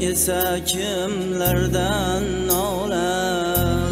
esa kimlardan olar?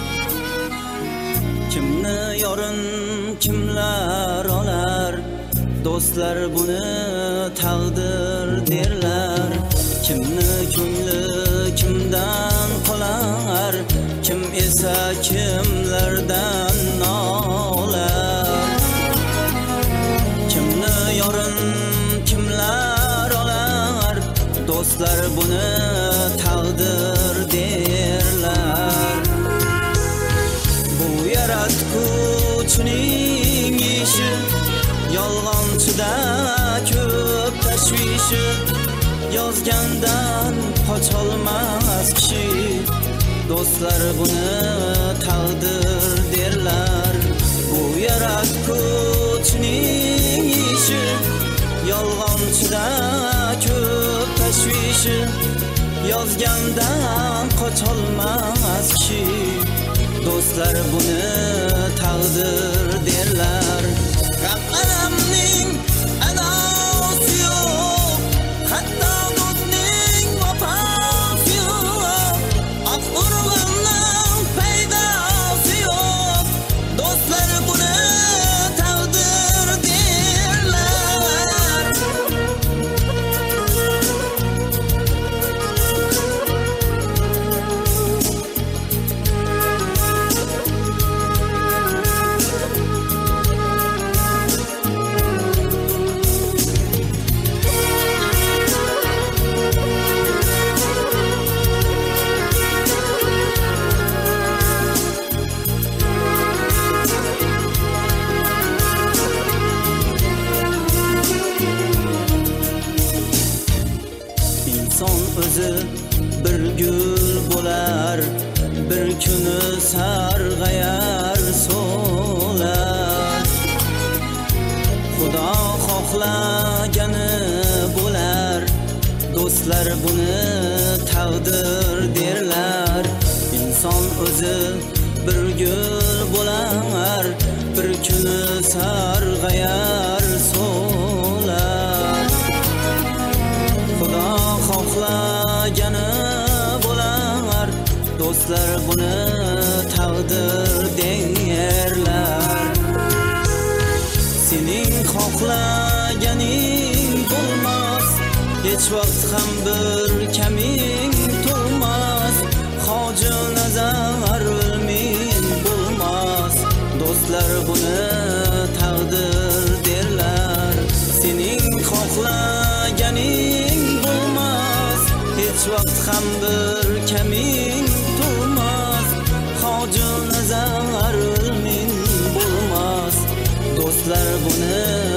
Kimni yorin kimlar olar? Do'stlar buni taqdir derlar. Kimni ko'ngli kimdan qolar? Kim esa kimlardan olar? Kimni yorin kimlar olar? Do'stlar buni taqdir derlar. Bu yaratquchining ishi, yolg'onchida ko'p tashvishi. Yozgandan qocholmas kishi, do'stlar buni taqdir derlar. Bu yaratquchining ishi, yolg'onchida ko'p tashvishi. Yozgandan qocholmas kishi, do'stlar buni taqdir derlar. G'am-alamning anosi yo'q, hatto do'stning vafosi yo'q. Oq-urg'unning paydosi yo'q, do'stlar buni taqdir derlar. İnson o'zi bir gul bo'lar, bir kuni sarg'ayar so'lar. Xudo xohlagani bo'lar, do'stlar buni taqdir derlar. İnson o'zi bir gul bo'lar, bir kuni sarg'ayar so'lar. Xudo xohlagani bo'lar, do'stlar buni taqdir derlar. Sening xohlaganing bo'lmas, hech vaqt ham bir kaming to'lmas. Hoji nazar o'lmin bo'lmas, do'stlar buni taqdir derlar. Sening xohlaganing bo'lmas, hech vaqt ham bir kaming to'lmas. Hoji nazar o'lmin bo'lmas, do'stlar buni